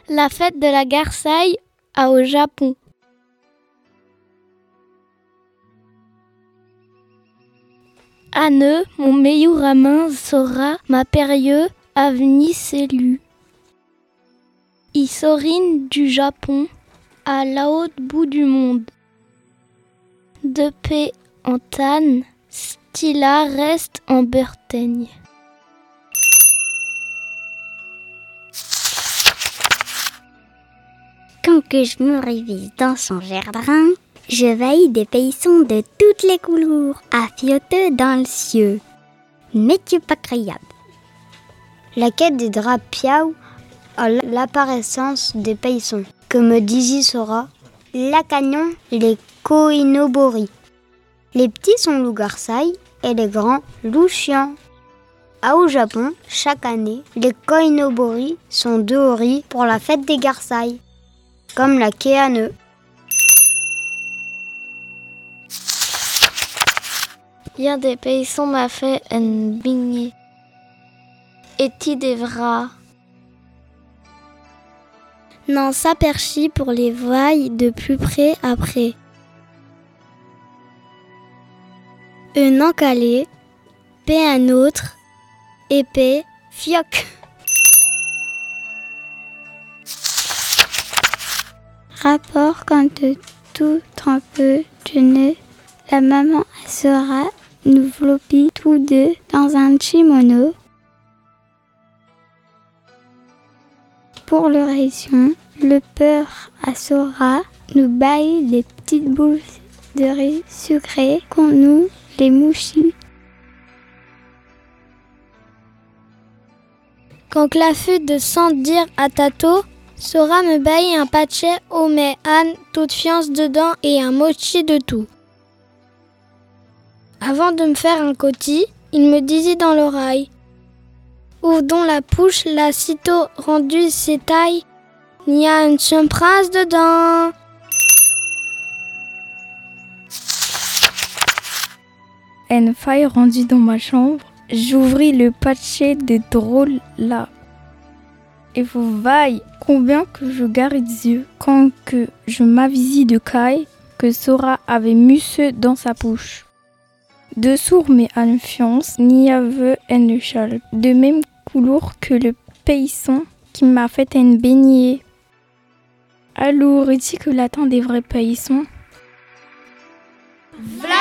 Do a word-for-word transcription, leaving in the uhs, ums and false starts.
La fête de la garsaille a au Japon. Anne, mon meilleur amant sera ma période à venir s'élu. Isorine du Japon à l'autre bout du monde. De paix en tanne, Stilla reste en Bretagne. Quand que je me réveille dans son jardin, je veille des paysans de toutes les couleurs, à fiotter dans le ciel. Métier pas créable. La quête des draps piaou à l'apparaissance des paysans. Comme disait Sora, la canyon, les koinobori. Les petits sont loups garsailles et les grands loups chiens. Ah, au Japon, chaque année, les koinobori sont dehors pour la fête des garsailles, comme la Keane. Bien des paysans m'a fait un beignet. Et-il des vras? N'en s'aperçut pour les voies de plus près après. Un encalé, paix un autre, épée, fioc. Rapport quand tout trempeux de nez, la maman sera nous flopit tous deux dans un kimono. Pour le raison, le peur à Sora nous baille des petites boules de riz sucré qu'on nous les mouchis. Quand la fut de sans dire à Tato, Sora me baille un pachet au mais Anne, toute fiance dedans et un mochi de tout. Avant de me faire un côti, il me disait dans l'oreille: ouvre donc la pouche, la sitôt rendue ses tailles, il y a une surprise dedans. Une faille rendue dans ma chambre, j'ouvris le pachet de drôle là. Et vous voyez combien que je garde des yeux quand que je m'avisai de caille que Sora avait musseux dans sa bouche. Dessous mes confiance, il y avait une châle de même couleur que le paysan qui m'a fait une baignée. Alors, est-il que l'attend des vrais paysans? V'là